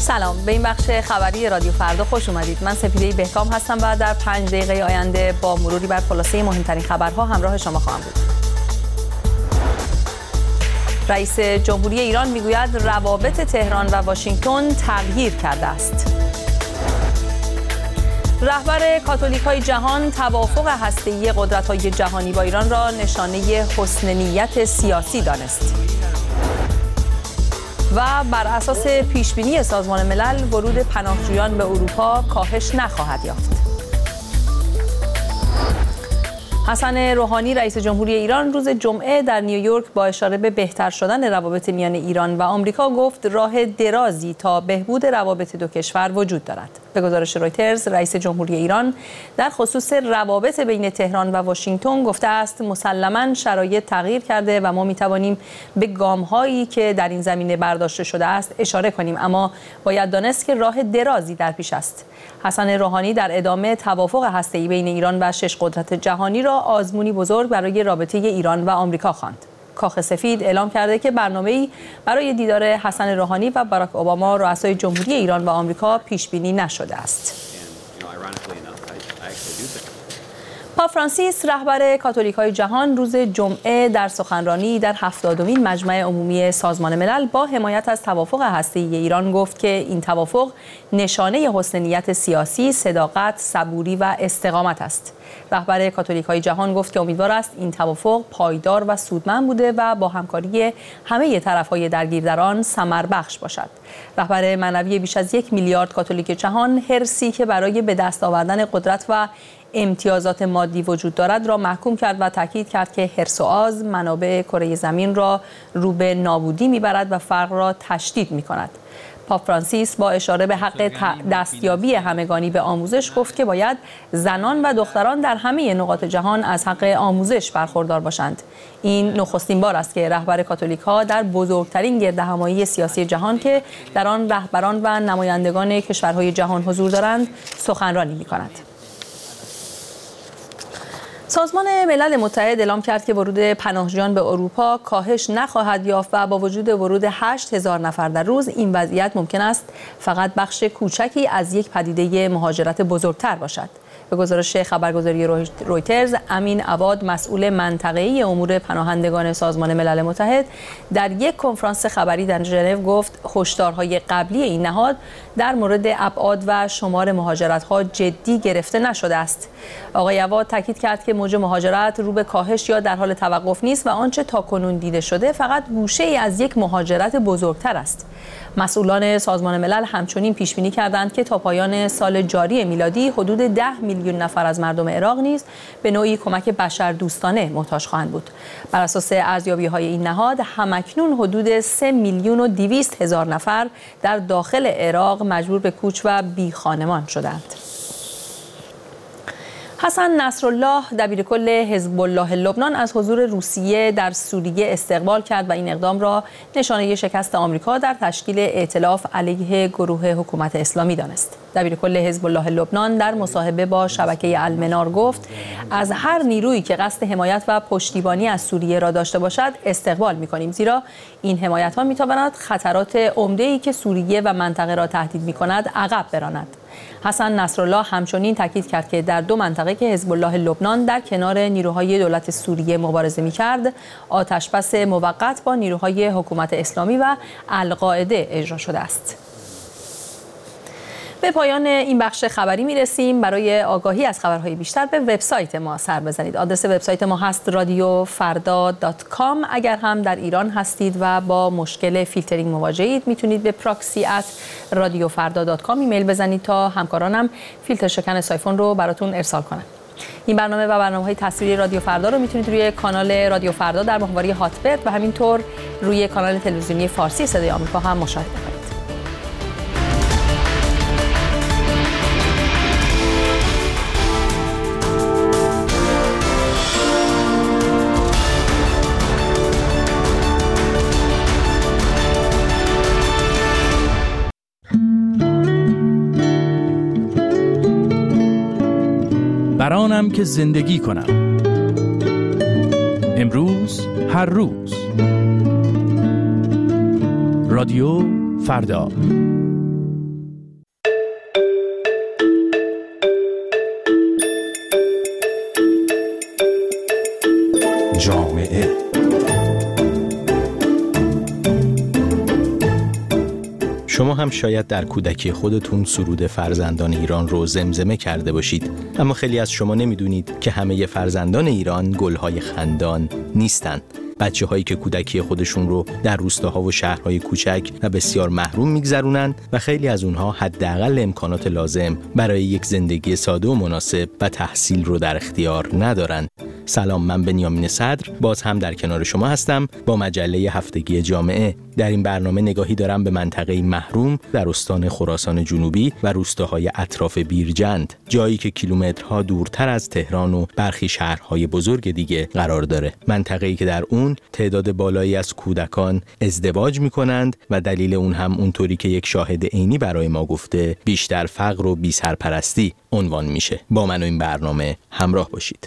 سلام، به این بخش خبری رادیو فردا خوش اومدید. من سپیده بهکام هستم و در 5 دقیقه آینده با مروری بر خلاصه مهمترین خبرها همراه شما خواهم بود. رئیس جمهوری ایران میگوید روابط تهران و واشنگتن تغییر کرده است. رهبر کاتولیک‌های جهان توافق هسته‌ای قدرت‌های جهانی با ایران را نشانه حسن نیت سیاسی دانست. و بر اساس پیشبینی سازمان ملل ورود پناهجویان به اروپا کاهش نخواهد یافت. حسن روحانی رئیس جمهوری ایران روز جمعه در نیویورک با اشاره به بهتر شدن روابط میان ایران و آمریکا گفت راه درازی تا بهبود روابط دو کشور وجود دارد. به گزارش رویترز رئیس جمهوری ایران در خصوص روابط بین تهران و واشنگتن گفته است مسلماً شرایط تغییر کرده و ما میتوانیم به گام‌هایی که در این زمینه برداشته شده است اشاره کنیم، اما باید دانست که راه درازی در پیش است. حسن روحانی در ادامه توافق هسته‌ای بین ایران و 6 قدرت جهانی را آزمونی بزرگ برای رابطه ایران و آمریکا خواند. کاخ سفید اعلام کرده که برنامه‌ای برای دیدار حسن روحانی و باراک اوباما رؤسای جمهوری ایران و آمریکا پیش بینی نشده است. پاپ فرانسیس رهبر کاتولیک‌های جهان روز جمعه در سخنرانی در 70مین مجمع عمومی سازمان ملل با حمایت از توافق هسته‌ای ایران گفت که این توافق نشانه حسن نیت سیاسی، صداقت، صبوری و استقامت است. رهبر کاتولیک‌های جهان گفت که امیدوار است این توافق پایدار و سودمند بوده و با همکاری همه طرف‌های درگیر در آن ثمربخش باشد. رهبر معنوی بیش از 1 میلیارد کاتولیک جهان حرصی که برای به دست آوردن قدرت و امتیازات مادی وجود دارد را محکوم کرد و تاکید کرد که حرص و آز منابع کره زمین را رو به نابودی میبرد و فقر را تشدید میکند. پاپ فرانسیس با اشاره به حق دستیابی همگانی به آموزش گفت که باید زنان و دختران در همه نقاط جهان از حق آموزش برخوردار باشند. این نخستین بار است که رهبر کاتولیک‌ها در بزرگترین گردهمایی سیاسی جهان که در آن رهبران و نمایندگان کشورهای جهان حضور دارند سخنرانی می‌کند. سازمان ملل متحد اعلام کرد که ورود پناهجویان به اروپا کاهش نخواهد یافت و با وجود ورود 8000 نفر در روز این وضعیت ممکن است فقط بخش کوچکی از یک پدیده مهاجرت بزرگتر باشد. به گزارش خبرگزاری رویترز، امین عواد مسئول منطقه‌ای امور پناهندگان سازمان ملل متحد در یک کنفرانس خبری در ژنو گفت هشدارهای قبلی این نهاد در مورد ابعاد و شمار مهاجرت‌ها جدی گرفته نشده است. آقای عواد تاکید کرد که موج مهاجرت رو به کاهش یا در حال توقف نیست و آنچه تاکنون دیده شده فقط گوشه‌ای از یک مهاجرت بزرگتر است. مسئولان سازمان ملل همچنین پیش بینی کردند که تا پایان سال جاری میلادی حدود 10 میلیون نفر از مردم عراق نیز به نوعی کمک بشردوستانه محتاج خواهند بود. بر اساس ارزیابی‌های این نهاد همکنون حدود 3,200,000 نفر در داخل عراق مجبور به کوچ و بیخانمان شدند. حسن نصرالله دبیرکل حزب الله لبنان از حضور روسیه در سوریه استقبال کرد و این اقدام را نشانه شکست آمریکا در تشکیل ائتلاف علیه گروه حکومت اسلامی دانست. دبیرکل حزب الله لبنان در مصاحبه با شبکه المنار گفت از هر نیرویی که قصد حمایت و پشتیبانی از سوریه را داشته باشد استقبال می‌کنیم، زیرا این حمایت‌ها می‌تواند خطرات عمده‌ای که سوریه و منطقه را تهدید می‌کند عقب براند. حسن نصرالله همچنین تاکید کرد که در 2 منطقه که حزب الله لبنان در کنار نیروهای دولت سوریه مبارزه می‌کرد، آتشبس موقت با نیروهای حکومت اسلامی و القاعده اجرا شده است. به پایان این بخش خبری میرسیم. برای آگاهی از خبرهای بیشتر به وبسایت ما سر بزنید. آدرس وبسایت ما هست radiofarda.com. اگر هم در ایران هستید و با مشکل فیلترینگ مواجهید میتونید به proxy@radiofarda.com ایمیل بزنید تا همکارانم فیلتر شکن سایفون رو براتون ارسال کنن. این برنامه و برنامه‌های تصویری رادیو فردا رو میتونید روی کانال رادیو فردا در ماهواره هاتبرد و همینطور روی کانال تلویزیونی فارسی صدای آمریکا هم مشاهده کنید. برانم که زندگی کنم امروز هر روز. رادیو فردا. جامعه. شما هم شاید در کودکی خودتون سرود فرزندان ایران رو زمزمه کرده باشید، اما خیلی از شما نمیدونید که همه فرزندان ایران گلهای خندان نیستن. بچه‌هایی که کودکی خودشون رو در روستاها و شهرهای کوچک و بسیار محروم میگذرونن و خیلی از اونها حداقل امکانات لازم برای یک زندگی ساده و مناسب و تحصیل رو در اختیار ندارن. سلام، من بنیامین صدر باز هم در کنار شما هستم با مجله هفتگی جامعه. در این برنامه نگاهی دارم به منطقه محروم در استان خراسان جنوبی و روستاهای اطراف بیرجند، جایی که کیلومترها دورتر از تهران و برخی شهرهای بزرگ دیگه قرار داره. منطقه‌ای که در اون تعداد بالایی از کودکان ازدواج می‌کنند و دلیل اون هم اونطوری که یک شاهد عینی برای ما گفته بیشتر فقر و بی‌سرپرستی عنوان میشه. با من و این برنامه همراه باشید.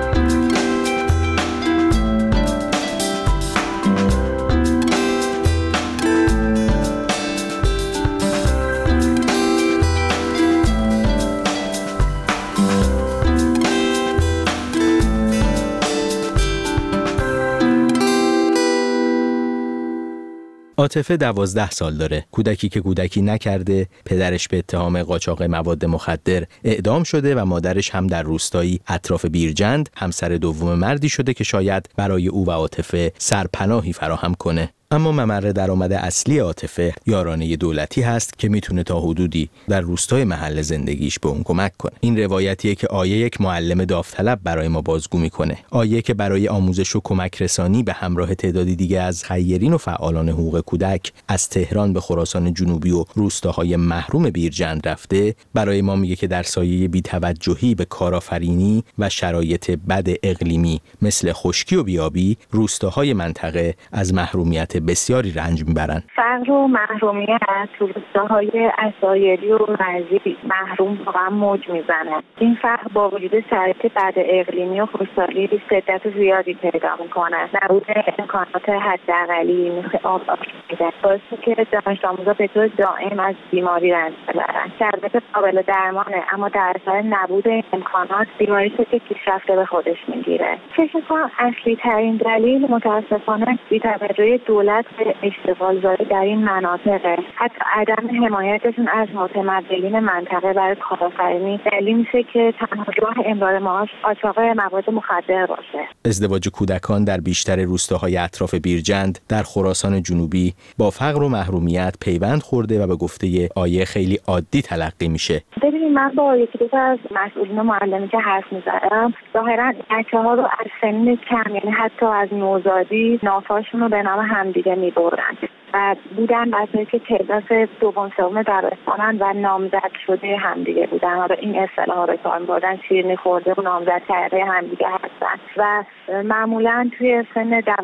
عاطفه 12 سال داره. کودکی که کودکی نکرده، پدرش به اتهام قاچاق مواد مخدر اعدام شده و مادرش هم در روستایی اطراف بیرجند همسر دوم مردی شده که شاید برای او و عاطفه سرپناهی فراهم کنه. اما ممر درآمد اصلی عاطفه یارانه دولتی هست که میتونه تا حدودی در روستای محل زندگیش به اون کمک کنه. این روایتیه که آیه یک معلم داوطلب برای ما بازگو میکنه. آیه که برای آموزش و کمک رسانی به همراه تعدادی دیگه از خیرین و فعالان حقوق کودک از تهران به خراسان جنوبی و روستاهای محروم بیرجند رفته، برای ما میگه که در سایه بی‌توجهی به کارآفرینی و شرایط بد اقلیمی مثل خشکی و بیابی، روستاهای منطقه از محرومیت بسیاری رنج میبرن. فقر و محرومیت تو روستاهای عصایری و رزی محروم واقعا موج میزنه. این فقر با وجود شرایط بد اقلیمی و خشکسالی شدت زیادی پیدا میکنه. نبود امکانات حداقلی مثل آب آشامیدن باعث که دانش آموزا به طور دائم از بیماری رنج ببرن. شرایط قابل درمانه، اما در اثر نبود امکانات بیماری که پیشرفته به خودش میگیره. فکر میکنم اصلی ترین دلیل متاسفانه بی‌توجهی دولت به اشتغالزایی در این مناطق، حتی عدم حمایتشون از متمولین منطقه برای کارآفرینی دلیل میشه که تنها راه امرار معاش قاچاق مواد مخدر باشه. ازدواج کودکان در بیشتر روستاهای اطراف بیرجند در خراسان جنوبی با فقر و محرومیت پیوند خورده و به گفته آیه خیلی عادی تلقی میشه. ببینید، من با یکی دو تا از مسئولین و معلمی که حرف میزدم، ظاهرا بچه‌ها رو از سن کم، یعنی حتی از نوزادی، نافاشون رو به نام همدیگه میبرن و بودن بچه‌ای که کلاس دوم سوم دبستانن و نامزد شده همدیگه بودن. حالا این اصطلاحا رو کار می‌بردن، شیرینی خورده و نامزد کرده همدیگه هستن و معمولا توی سن 12-13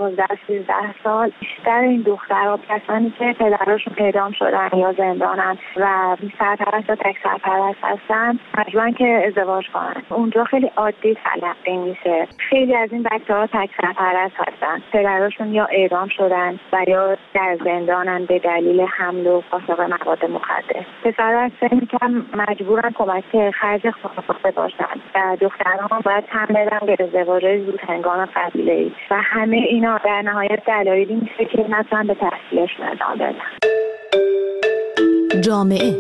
سال بیشتر این دخترها کسانی که پدراشون اعدام شدن یا زندانن و بی سرپرست یا تک سرپرست هستن مجبورن که ازدواج کنن. اونجا خیلی عادی تلقی میشه. خیلی از این بچه‌ها تک سرپرست هستن، پدراشون یا اعدام شدن و یا در زندانن به دلیل حمل و قاچاق مواد مخدر. پسرها از سن کم مجبورن کمک خرج خانواده باشن و دخترها باید تن بدن به ازدواج‌های زودهنگام قبیله‌ای و همه اینا در نهایت دلایلی میشه که مثلا به تحصیلشون ادامه بدن. جامعه،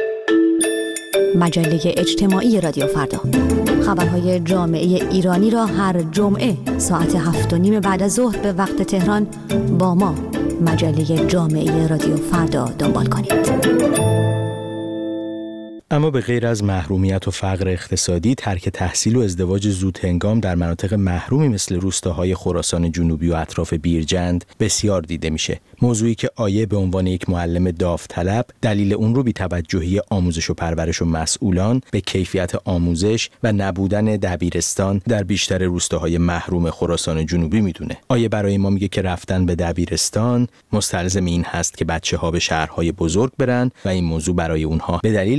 مجله اجتماعی رادیو فردا. خبرهای جامعه ایرانی را هر جمعه ساعت 7:30 بعد از ظهر به وقت تهران با ما مجله جامعه رادیو فردا دنبال کنید. اما به غیر از محرومیت و فقر اقتصادی، ترک تحصیل و ازدواج زودهنگام در مناطق محرومی مثل روستاهای خراسان جنوبی و اطراف بیرجند بسیار دیده میشه. موضوعی که آیه به عنوان یک معلم داوطلب دلیل اون رو بی‌توجهی آموزش و پرورش و مسئولان به کیفیت آموزش و نبودن دبیرستان در بیشتر روستاهای محروم خراسان جنوبی میدونه. آیه برای ما میگه که رفتن به دبیرستان مستلزم این هست که بچه‌ها به شهرهای بزرگ برن و این موضوع برای اونها به دلیل هزینه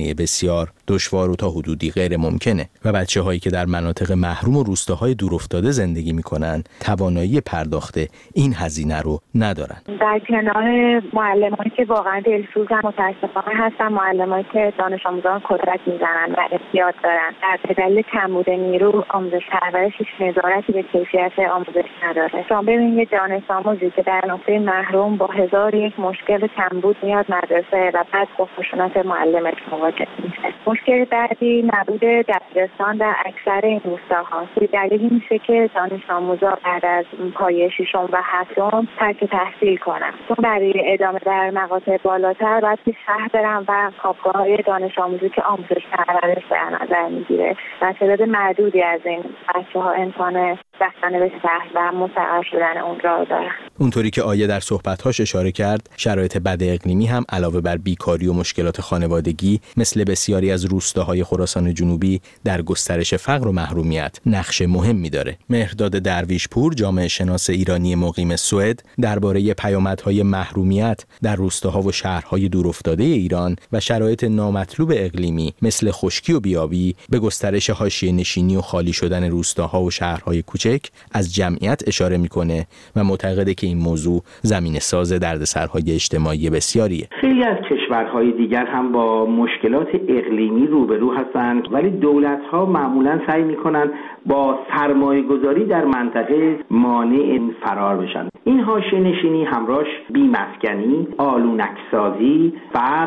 هزینه بسیار دشوار و تا حدودی غیر ممکنه و بچه‌هایی که در مناطق محروم و روستاهای دورافتاده زندگی می‌کنن توانایی پرداخت این هزینه رو ندارن. در کنار معلمانی که واقعا دلسوزن متاسفانه هستن معلمانی که دانش آموزان کتک میزنن و احتیاط دارن. در دلیل کمبود نیرو آموزش پرورش هیچ نظارتی به کیفیت آموزش نداره. شما ببینید یه دانش آموزی که در نقطه محروم با 1001 مشکل کمبود میاد مدرسه و بعد با خشونت معلمش مواجه میشه. مشکل بعدی نبود دبیرستان در اکثر این روستاها. دلیل میشه که دانش آموزان بعد از پایه ششم و هفتم ترک تحصیل کنن. چون برای ادامه در مقاطع بالاتر باید به شهر برن و خوابگاه‌های دانش آموزی که آموزش پرورش در نظر میگیره. و تعداد معدودی از این بچه‌ها امکان رفتن به شهر و مستقر شدن اون را دارن. اونطوری که آیه در صحبت‌هاش اشاره کرد، شرایط بد اقلیمی هم علاوه بر بیکاری و مشکلات خانوادگی مثل بسیاری از روستاهای خراسان جنوبی در گسترش فقر و محرومیت نقش مهمی داره. مهرداد درویشپور، جامعه شناس ایرانی مقیم سوئد، درباره پیامدهای محرومیت در روستاها و شهرهای دورافتاده ایران و شرایط نامطلوب اقلیمی مثل خشکی و بیابی به گسترش حاشیه‌نشینی و خالی شدن روستاها و شهرهای کوچک از جمعیت اشاره میکنه و معتقده که این موضوع زمینه ساز دردسرهای اجتماعی بسیاریه. خیلی از کشورهای دیگر هم با مشکلات اقلیمی روبرو هستند، ولی دولت‌ها معمولاً سعی میکنن با سرمایه‌گذاری در منطقه مانع فرار بشن. این حاشیه‌نشینی همراهش بی‌مسکنی، آلونک‌سازی، فقر،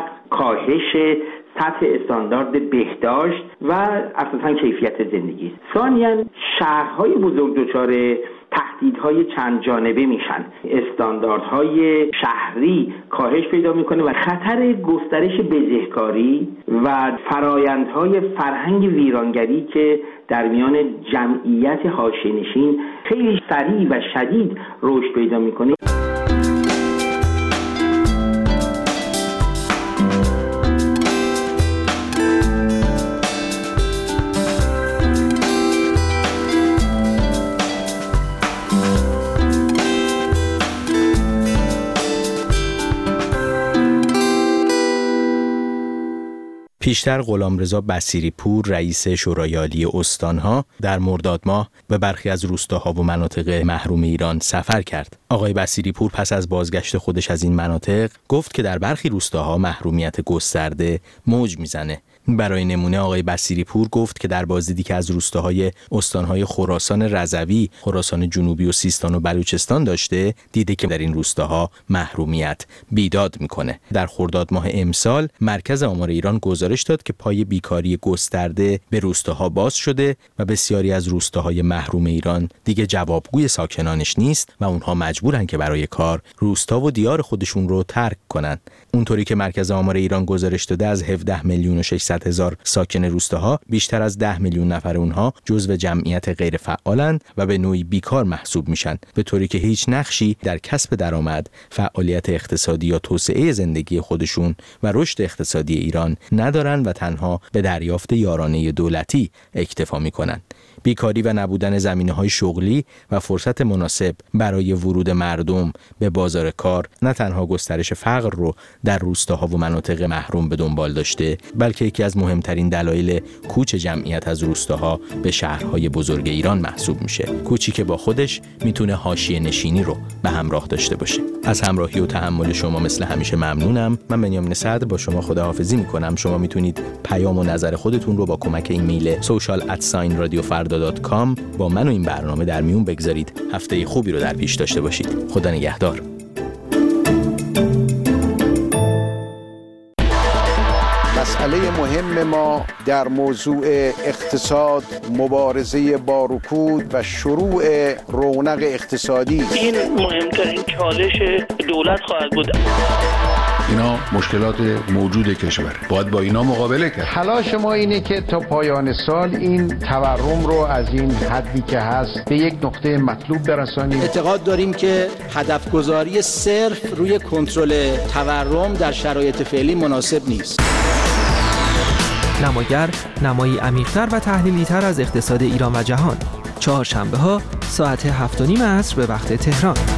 کاهش سطح استاندارد بهداشت و اساساً کیفیت زندگی. ثانیاً شهرهای بزرگ دچار تهدیدهای چند جانبه میشن. استانداردهای شهری کاهش پیدا میکنه و خطر گسترش بزهکاری و فرایندهای فرهنگ ویرانگری که در میان جمعیت حاشیه‌نشین خیلی سریع و شدید رشد پیدا میکنه. پیشتر غلامرضا بصیری‌پور رئیس شورای عالی استان‌ها در مرداد ماه به برخی از روستاها و مناطق محروم ایران سفر کرد. آقای بصیری‌پور پس از بازگشت خودش از این مناطق گفت که در برخی روستاها محرومیت گسترده موج میزنه. برای نمونه آقای بصیری‌پور گفت که در بازدیدی که از روستاهای استان‌های خراسان رضوی، خراسان جنوبی و سیستان و بلوچستان داشته، دیده که در این روستاها محرومیت بیداد میکنه. در خرداد ماه امسال مرکز آمار ایران گزارش داد که پای بیکاری گسترده به روستاها باز شده و بسیاری از روستاهای محروم ایران دیگه جوابگوی ساکنانش نیست و اونها مجبورن که برای کار روستا و دیار خودشون رو ترک کنن. اونطوری که مرکز آمار ایران گزارش داده از 17 میلیون و 600 هزار ساکن روستاها بیشتر از 10 میلیون نفر اونها جزو جمعیت غیر فعالند و به نوعی بیکار محسوب میشن، به طوری که هیچ نقشی در کسب درآمد، فعالیت اقتصادی یا توسعه زندگی خودشون و رشد اقتصادی ایران ندارن و تنها به دریافت یارانه دولتی اکتفا میکنن. بیکاری و نبودن زمینه‌های شغلی و فرصت مناسب برای ورود مردم به بازار کار نه تنها گسترش فقر رو در روستاها و مناطق محروم به دنبال داشته، بلکه یکی از مهمترین دلایل کوچ جمعیت از روستاها به شهرهای بزرگ ایران محسوب میشه. کوچی که با خودش میتونه حاشیه نشینی رو به همراه داشته باشه. از همراهی و تحمل شما مثل همیشه ممنونم. من بنیامین صدر با شما خداحافظی میکنم. شما میتونید پیام و نظر خودتون رو با کمک ایمیل social@radiofarda.com با من و این برنامه در میون بگذارید. هفته خوبی رو در پیش داشته باشید. خدا نگهدار. مسئله مهم ما در موضوع اقتصاد، مبارزه با رکود و شروع رونق اقتصادی. این مهمترین چالش دولت خواهد بود. اینا مشکلات موجود کشور، باید با اینا مقابله کرد. تلاش ما اینه که تا پایان سال این تورم رو از این حدی که هست به یک نقطه مطلوب برسانیم. اعتقاد داریم که هدف گذاری صرف روی کنترل تورم در شرایط فعلی مناسب نیست. نماگر نمایی عمیق‌تر و تحلیلی‌تر از اقتصاد ایران و جهان. چهارشنبه‌ها ساعت 7:30 عصر به وقت تهران.